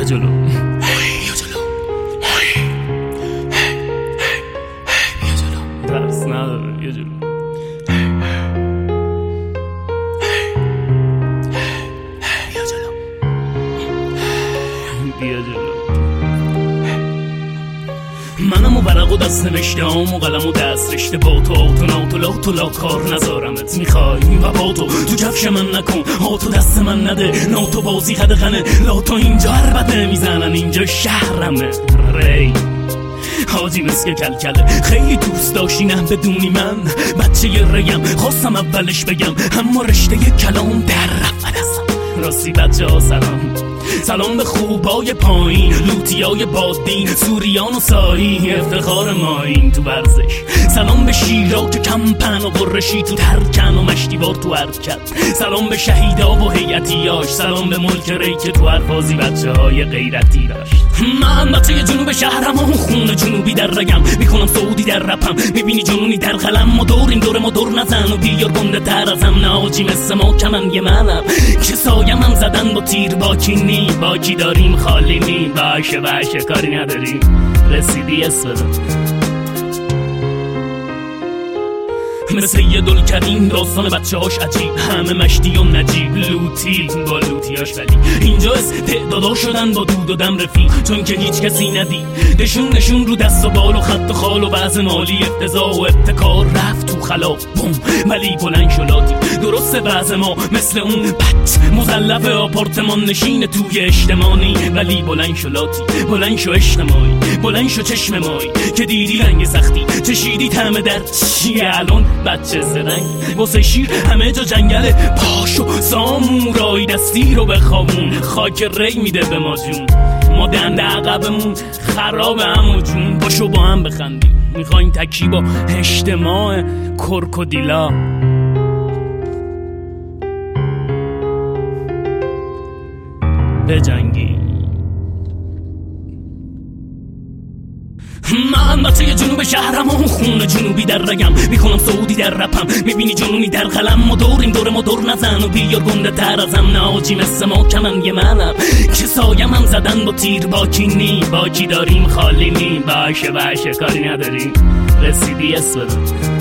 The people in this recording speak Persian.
جلو بیا جلو بیا جلو درس نداره بیا جلو بیا جلو بیا جلو منم و ورق و دست نوشته هم و قلم و دست رشته با تو آتو ناتو لاتو لا کار نذارمت میخوای و با تو کفش من نکن آتو دست من نده ناتو بازی خدقنه لاتو اینجا عربته میزنن اینجا شهرمه ری حاجی مسک کلکله خیلی دوست داشتی نه بدونی من بچه ریم خواستم اولش بگم اما رشته کلام در رفت دستم راستی بچه ها سلام به خوبای پایین لوتیای بادین سوریان و سایی افتخار ماین تو ورزش سلام به شیرا که کمپن و قرشی تو ترکن و مشتیبار تو حرکت سلام به شهیدا و هیئتیاش سلام به ملک ری که تو هر بازی بچه های غیرتی داشت من بچه جنوب شهرم و خون جنوبی در رگم میکنم سعودی در رپم میبینی جنونی در قلم ما دوریم دور ما دور نزن و بیار گنده تر ازم ناجی مثل ما کمن یه منم که سایم هم زدن با تیر باکی نی باکی داریم خالی نی باشه کاری نداریم رسیدی اسفدم مثل یه دلکریم داستان بچه هاش عجیب همه مشتی و نجیب لوتی با لوتیاش ولی اینجا استعدادا شدن با دود و دم رفیق چون که هیچ کسی ندید نشون رو دست و بال و خط و خال و وضع مالی افتضاح و ابتکار رفت تو خلا بوم ولی بلند شلاتی درسته وضع ما مثل اون بچ مزلف آپارتمان نشین توی اجتماعی ولی بلند شلاتی بلند شو اجتماعی بلند شو چشم مایی که دیدی رنگ سختی چشیدی طعم درد چیه الان بچه زرنگ واسه شیر همه جا جنگله پاشو سامورایی دستی رو بخوابون خاک ری میده به ما جون ما دنده عقبمون خراب همو جون باشو با هم بخندیم میخوایم تکی با اجتماع کرکودیلا بجنگی من بچه جنوب شهرم و خون جنوبی در رگم میکنم سعودی در رپم میبینی جنونی در قلم ما دوریم دور ما دور نزن و بیار گنده تر ازم ناجی مثل ما کمن یه منم که سایم هم زدن با تیر باکی نی باکی داریم خالی نی باشه کاری نداریم رسیدی اسفدم